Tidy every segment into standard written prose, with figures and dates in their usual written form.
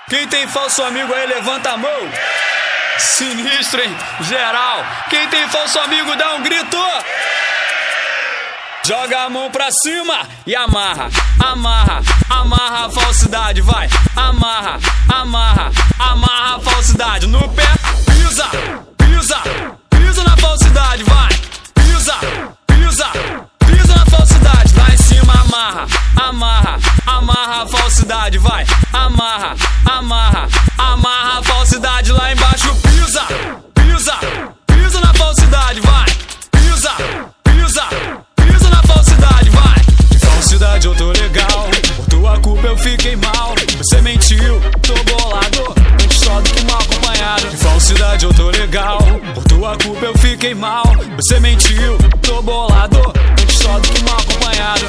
Quem tem falso amigo aí, levanta a mão. Sinistro, hein? Geral. Quem tem falso amigo, dá um grito. Joga a mão pra cima e amarra, amarra, amarra a falsidade, vai. Amarra, amarra, amarra a falsidade. No pé, pisa, pisa, pisa na falsidade, vai. Pisa, pisa, pisa na falsidade. Lá em cima, amarra, amarra, amarra a falsidade, vai. Amarra, amarra, amarra a falsidade. Lá embaixo, pisa, pisa, pisa na falsidade, vai. Pisa, pisa, pisa na falsidade, vai. De falsidade eu tô legal, por tua culpa eu fiquei mal. Você mentiu, tô bolado, antes só do que mal acompanhado. De falsidade eu tô legal, por tua culpa eu fiquei mal. Você mentiu, tô bolado, antes só do que mal acompanhado.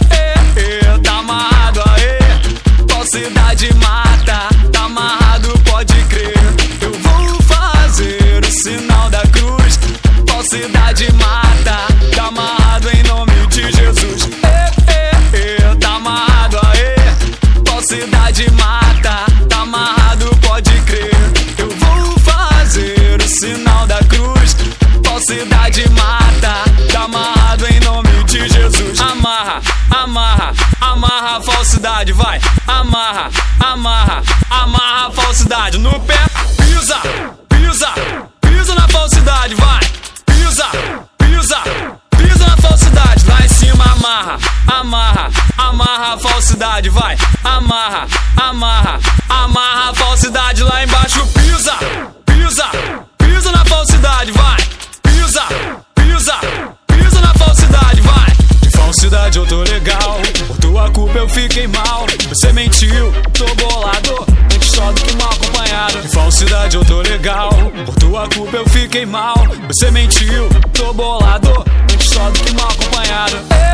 Tá amarrado, aê. Falsidade mata, tá amarrado, pode crer. Eu vou fazer o sinal da cruz. Falsidade mata, tá amarrado em nome de Jesus. Tá amarrado, aê. Falsidade mata, tá amarrado, pode crer. Eu vou fazer o sinal da cruz. Falsidade mata, tá amarrado em nome de Jesus. Amarra, amarra, amarra a falsidade, vai. Amarra, amarra, amarra a falsidade. No pé, pisa, pisa, pisa na falsidade, vai. Pisa, pisa, pisa na falsidade. Lá em cima, amarra, amarra, amarra a falsidade, vai. Amarra, amarra, amarra a falsidade. Lá embaixo, pisa, pisa, pisa na falsidade, vai. Pisa, pisa, pisa na falsidade, vai. De falsidade eu tô legal, por tua culpa eu fiquei mal. Você mentiu, tô bolado, antes só do que mal acompanhado. De falsidade eu tô legal, por tua culpa eu fiquei mal. Você mentiu, tô bolado, antes só do que mal acompanhado.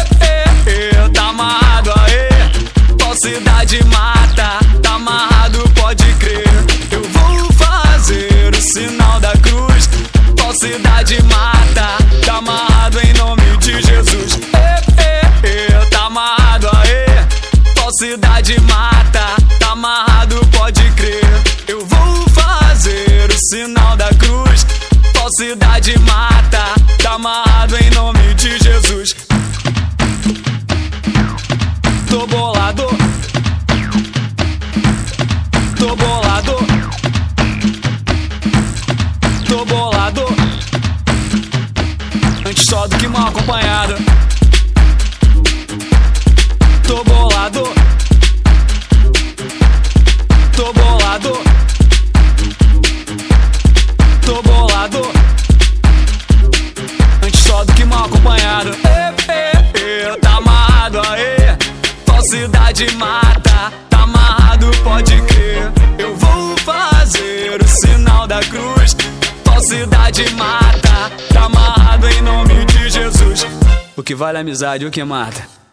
Tá amarrado, aê. Falsidade mata, tá amarrado, pode crer. Eu vou fazer o sinal da cruz. Falsidade mata, tá amarrado em nome de Jesus. Tá amarrado, aê. Falsidade mata, tá amarrado, pode crer. Eu vou fazer o sinal da cruz. Falsidade mata, tá amarrado em nome de Jesus. Tô bolado, tô bolado, tô bolado, antes só do que mal acompanhado. Tô bolado, tô bolado, tô bolado, antes só do que mal acompanhado. Tá amarrado, aê. Falsidade mata, tá amarrado, pode crer. Eu vou fazer o sinal da cruz. Falsidade mata, tá amarrado em nome de Jesus. O que vale a amizade, o que mata?